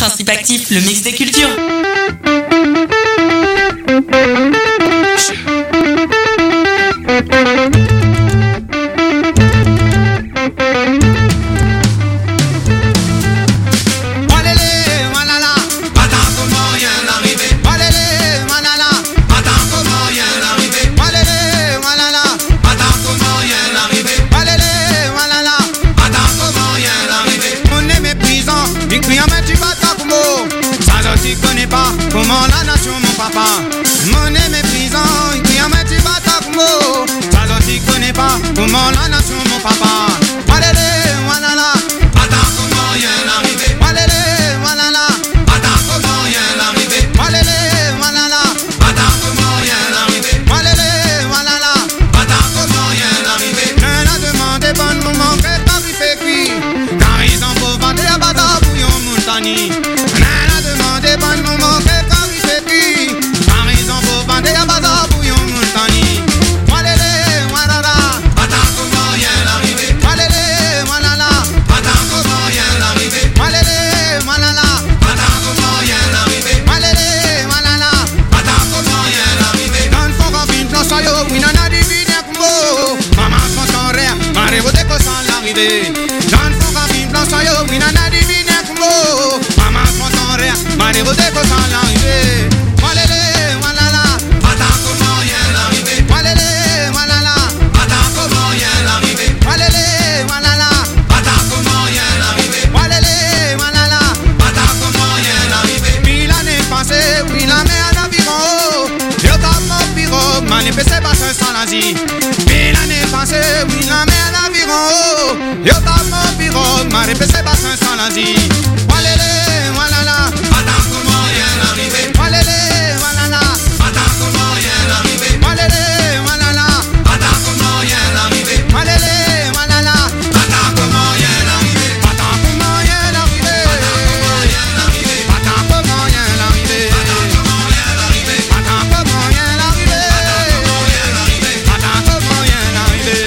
Principe actif, le mix des cultures. Comment la nation, mon papa, monnaie méprisant, qui en met du batac-mo. Ça j'en connais pas, comment la nation, mon papa. Walele, walala, attends comment y'en arrivé. Walele, walala, attends comment y'en arrivé. Walele, walala, attends comment y'en arrivé. Walele, walala, attends comment y'en arrivé. Elle a demandé bonne moment que Paris fait cuire, car ils ont beau battre à bata bouillon montagny. Elle a demandé bonne moment que John Foucault, plan soyo, oui, nana divine kumbo. Maman s'entend rire, maré au déco sans l'arrivée. Walele, walala, attends comment y'en arrivé. Walele, walala, attends comment y'en arrivé. Walele, walala, attends comment y'en arrivé. Walele, walala, attends comment y'en arrivé. Puis l'année passée, oui, la mer à l'aviron. Yo comme mon bureau, manifesté par ce sans l'Asie. Puis l'année passée, oui, la mer à l'aviron. Yo dans mon bureau, ma répété bassin sans l'Asie. Walele, walala, attends comment y'en arrivé. Walele, walala, attends comment y'en arrivé. Walele, walala, attends comment y'en arrivé. Walele, walala, attends comment y'en arrivé. Attends comment y'en arrivé. Attends comment y'en arrivé. Attends comment y'en arrivé. Attends comment y'en arrivé.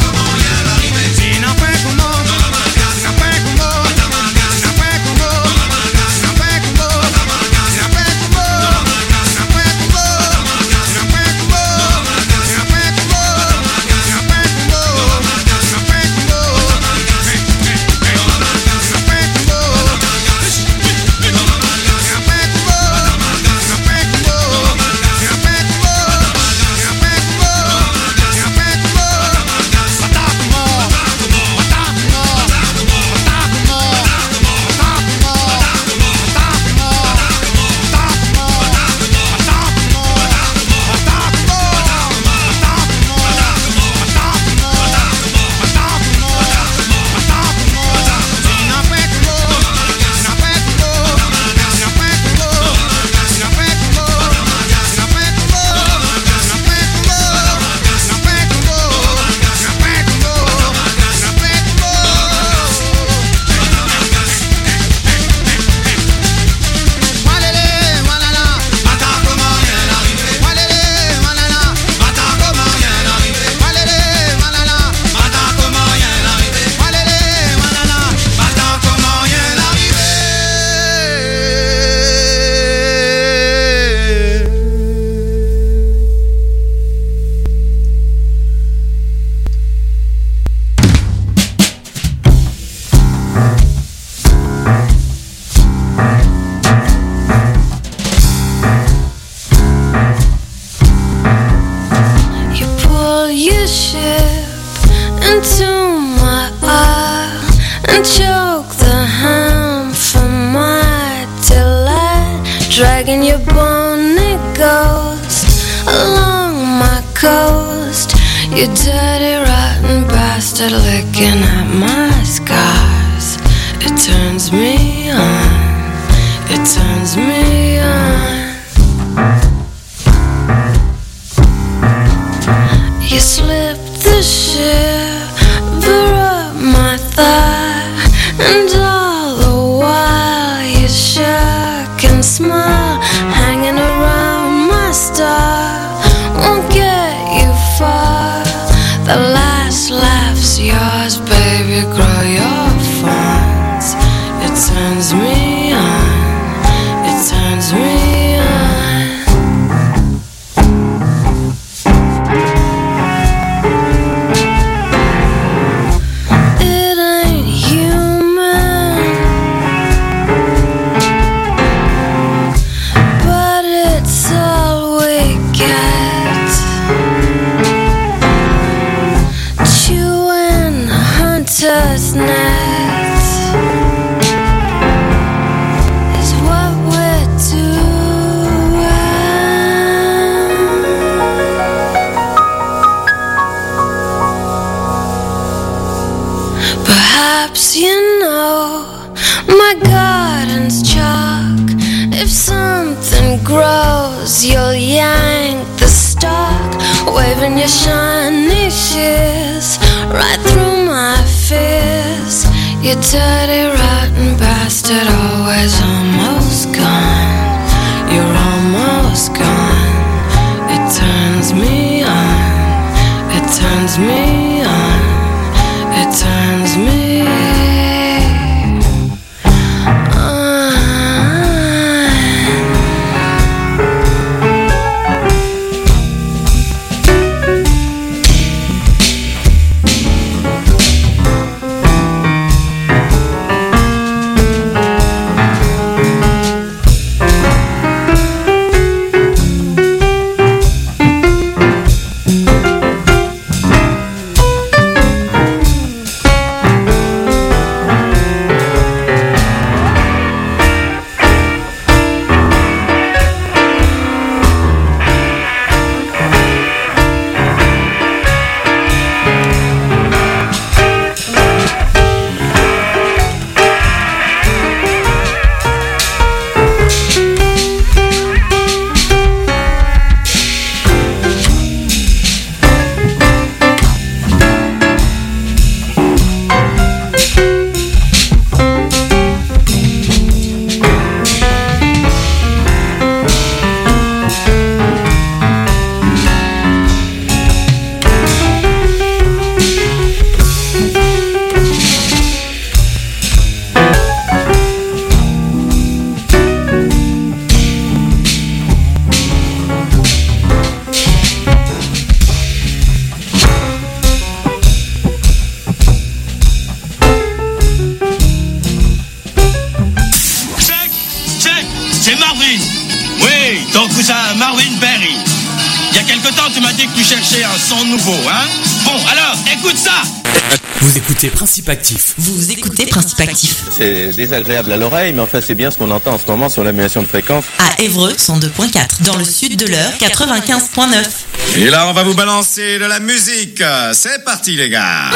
Dragging your bony ghost along my coast. You dirty rotten bastard licking at my scars. It turns me on, it turns me on. You slipped the shiver up my thigh, and all the while you shook and smiled, hanging around my star. Won't get you far. The last laugh's yours, baby girl. waving your shiny shears right through my fears. You dirty, rotten bastard, always almost gone. You're almost gone. It turns me on. It turns me on. It turns me on. Vous écoutez Principe Actif. Vous écoutez Principe Actif. C'est désagréable à l'oreille, mais enfin c'est bien ce qu'on entend en ce moment sur l'annulation de fréquence. À Évreux, 102.4. Dans le sud de l'heure, 95.9. Et là, on va vous balancer de la musique. C'est parti, les gars.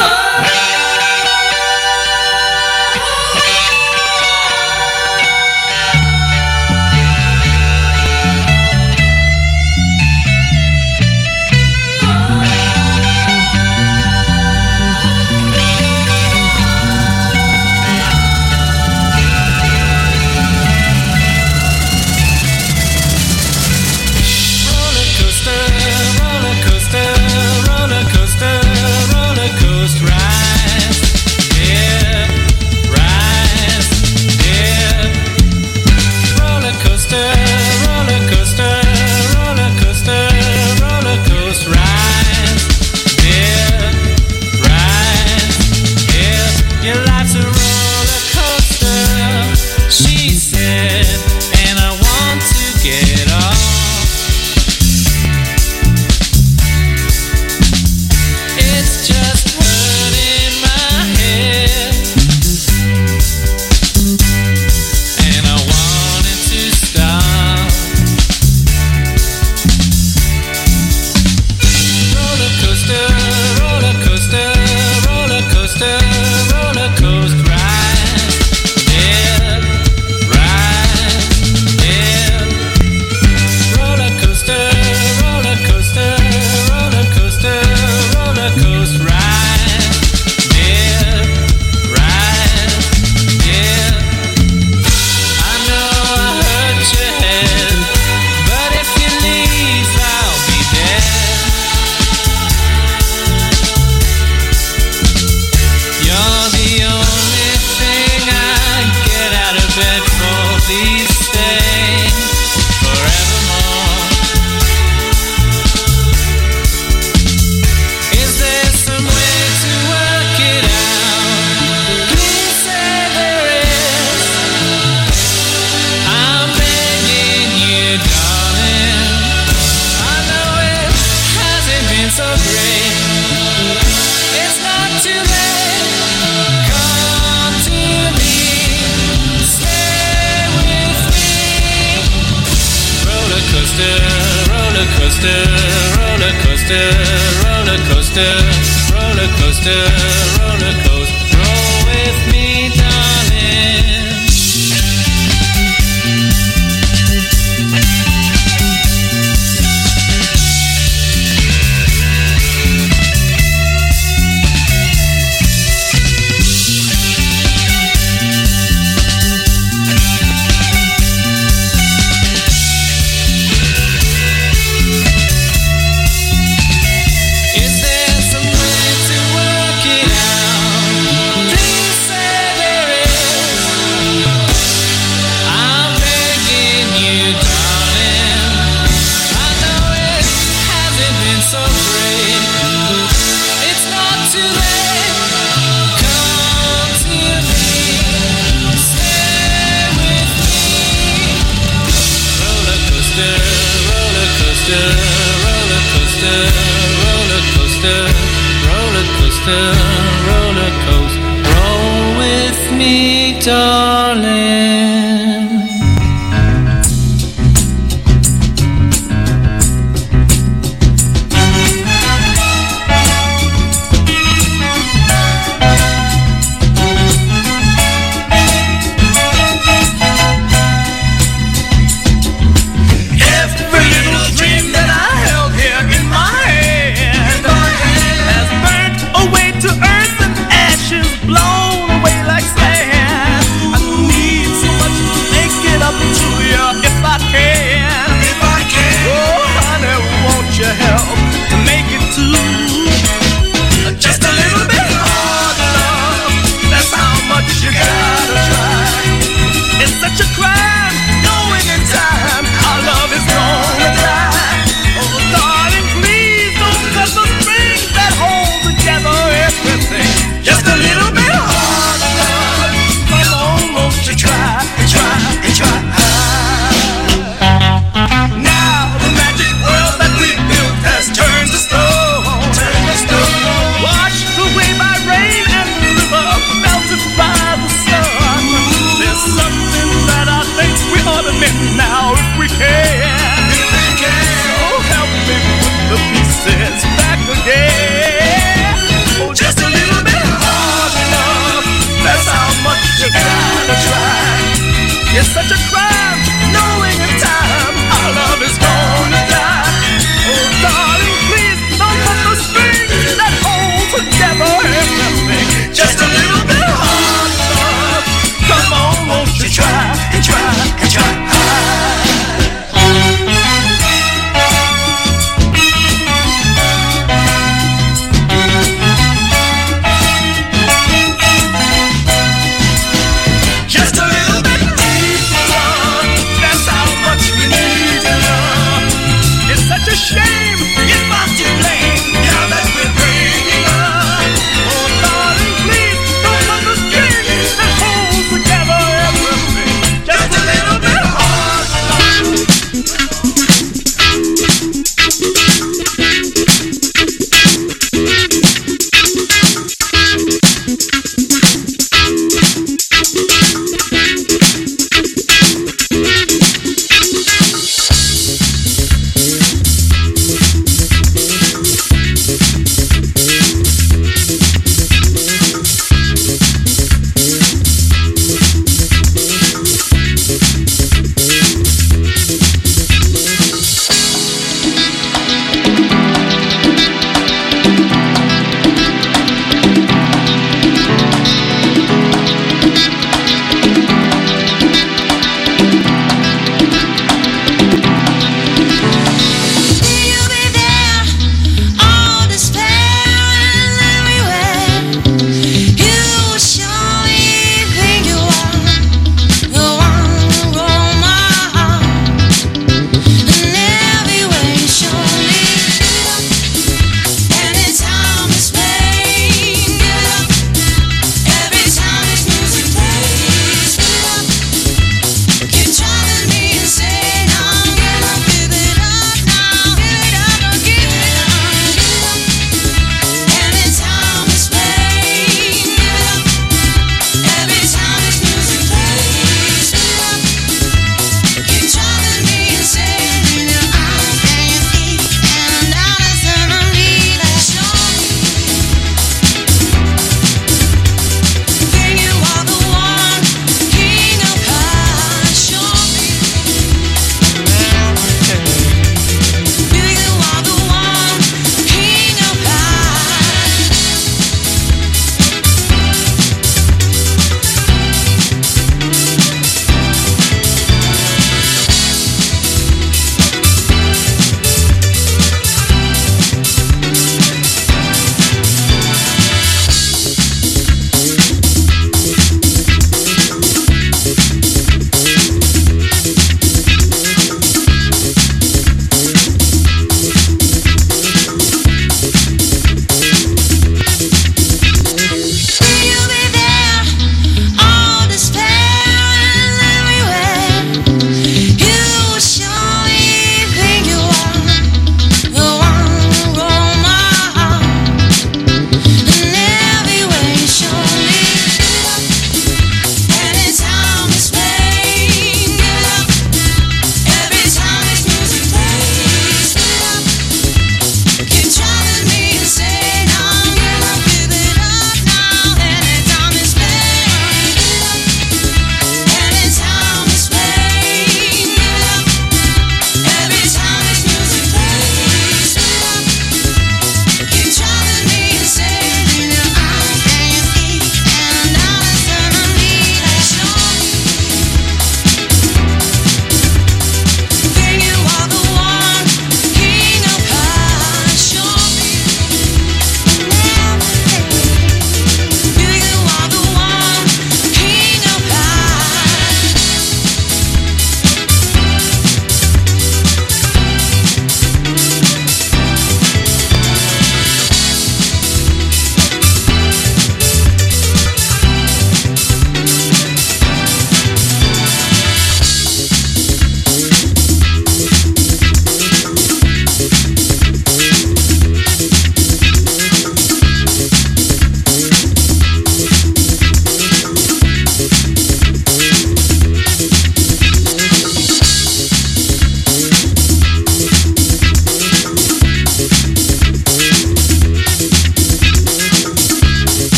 coaster, roller coaster, roll with me, darling. It's such a crime, knowing in time our love is gonna die. Oh, darling, please don't cut the strings that hold together everything. Just a little bit hard love. Come on, won't you try and try and try? Just a little bit deeper.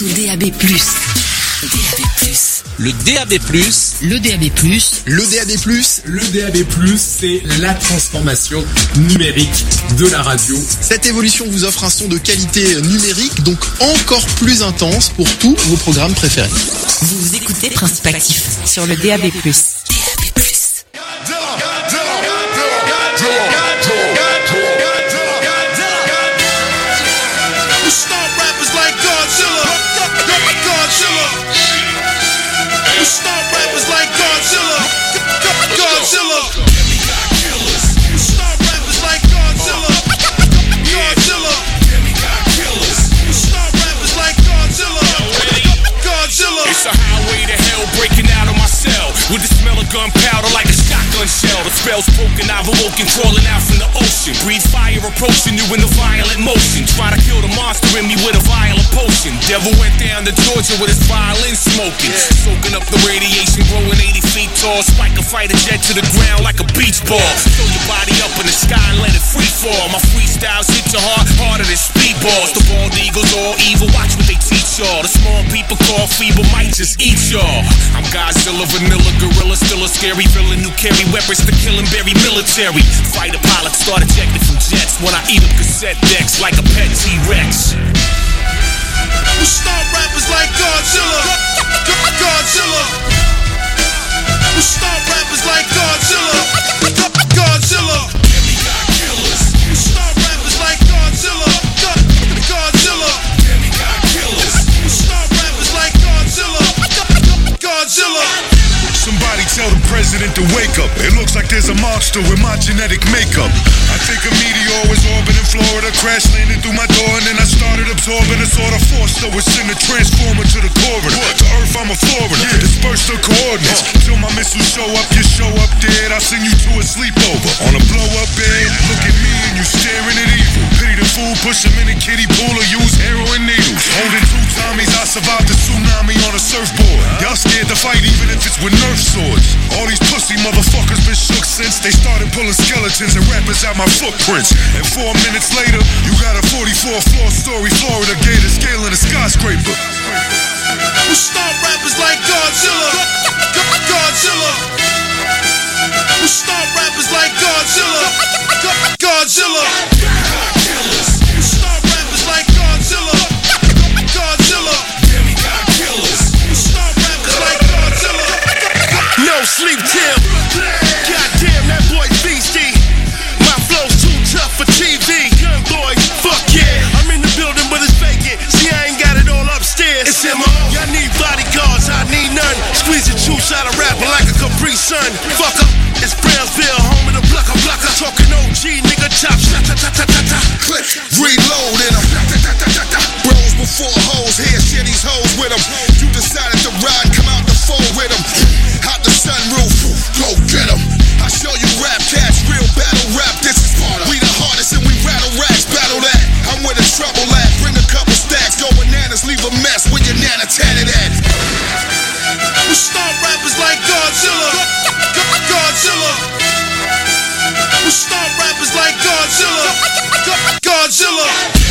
Grâce au DAB+. Le DAB+, Le DAB+, Le DAB+, Le DAB+, c'est la transformation numérique de la radio. cette évolution vous offre un son de qualité numérique, donc encore plus intense pour tous vos programmes préférés. Vous écoutez Principe Actif sur le DAB+. It's a highway to hell breaking out of my cell with the smell of gunpowder like a shotgun shell. The spell's broken, I've awoken, crawling out from the ocean. Breathe fire approaching you in a violent motion. Try to kill the monster in me with a violent potion. Devil went down to Georgia with his violin smoking. Soaking up the radiation, growing 80 feet tall. Spike a fighter jet to the ground like a beach ball. Throw your body up in the sky and let it free fall. My freestyles hit your heart harder than speedballs. The bald eagles all evil, watch what they teach y'all. The small people call feeble might just eat y'all. I'm Godzilla, vanilla, gorilla, still a scary villain who carry weapons to kill and bury military. Fighter pilots start ejected from jets when I eat up cassette decks like a pet T-Rex. We start rappers like Godzilla. Godzilla. We start rappers like Godzilla. Godzilla. Demigod killers. We start rappers like Godzilla. Godzilla. Demigod killers. We start rappers like Godzilla. Godzilla. Somebody tell the president to wake up. It looks like there's a monster with my genetic makeup. I think a meteor was orbiting Florida, crash landed through my door, and then I started absorbing a sort of force that would send a transformer to the corridor. To Earth, I'm a Florida. Disperse the coordinates till my missiles show up. You show up dead, I'll send you to a sleepover on a blow-up bed. Look at me and you staring at evil. Pity the fool, push him in a kiddie pool or use heroin needles. Holding two Tommies, I survived the tsunami on a surfboard. Y'all scared to fight even if it's with Nerf swords. All these pussy motherfuckers been shook since they started pulling skeletons and rappers out my footprints. And 4 minutes later, you got a 44th floor story Florida gator scaling a skyscraper. We start rappers like Godzilla. Godzilla. We start rappers like Godzilla. Godzilla. We start rappers like Godzilla. Godzilla. Demigod killers. We start rappers like Godzilla. No sleep till. Goddamn, that boy beastie. My flow's too tough for TV. Young boy, fuck yeah. I'm in the building, but it's vacant. See, I ain't got it all upstairs. It's MO. Y'all need bodyguards, I need none. Squeeze the juice out of rapper like a Capri Sun. Fuck up. It's Brownsville, home of the blocker. Talking OG, nigga, chop, shot, ta, ta, ta, ta, ta. Click, reload in them. Bros before hoes, here, share these hoes with them. You decided to ride, come out the fold with them. Out the sunroof, go get them. I show you rap cats, real battle rap. This is Sparta. We the hardest and we rattle racks, battle that. I'm where the trouble at. Bring a couple stacks, go bananas, leave a mess when your nana tatted at. We start rappers like Godzilla. Godzilla. We start rappers like Godzilla. Godzilla.